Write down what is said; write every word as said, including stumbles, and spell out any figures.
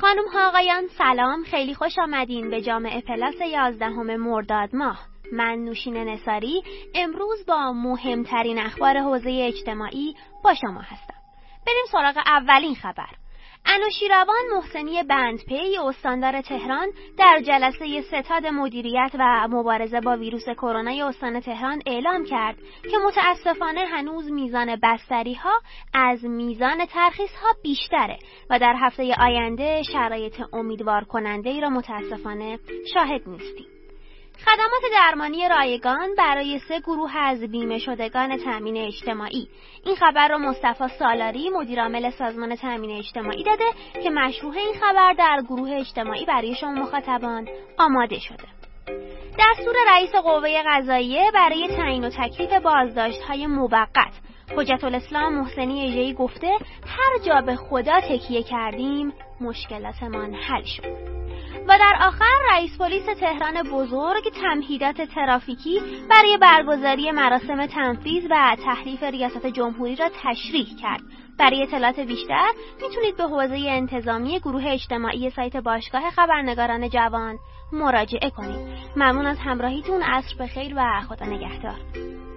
خانم ها آقایان سلام، خیلی خوش آمدین به جامعه پلاس یازدهم مرداد ماه. من نوشین نثاری امروز با مهمترین اخبار حوزه اجتماعی با شما هستم. بریم سراغ اولین خبر. انوشیروان محسنی بندپی استاندار تهران در جلسه ستاد مدیریت و مبارزه با ویروس کرونا استان تهران اعلام کرد که متاسفانه هنوز میزان بستری ها از میزان ترخیص ها بیشتره و در هفته آینده شرایط امیدوار کننده ای را متاسفانه شاهد نیستیم. خدمات درمانی رایگان برای سه گروه از بیمه شدگان تامین اجتماعی. این خبر را مصطفی سالاری مدیرعامل سازمان تامین اجتماعی داده که مشروح این خبر در گروه اجتماعی برای شما مخاطبان آماده شده. دستور رئیس قوه قضاییه برای تعیین و تکلیف بازداشت‌های موقت. حجت الاسلام محسنی اژه‌ای گفته هر جا به خدا تکیه کردیم مشکلاتمان حل شد. و در آخر رئیس پلیس تهران بزرگ تمهیدات ترافیکی برای برگزاری مراسم تنفیذ و تحریف ریاست جمهوری را تشریح کرد. برای اطلاعات بیشتر میتونید به حوزه انتظامی گروه اجتماعی سایت باشگاه خبرنگاران جوان مراجعه کنید. ممنون از همراهیتون، عصر بخیر و خدا نگهدار.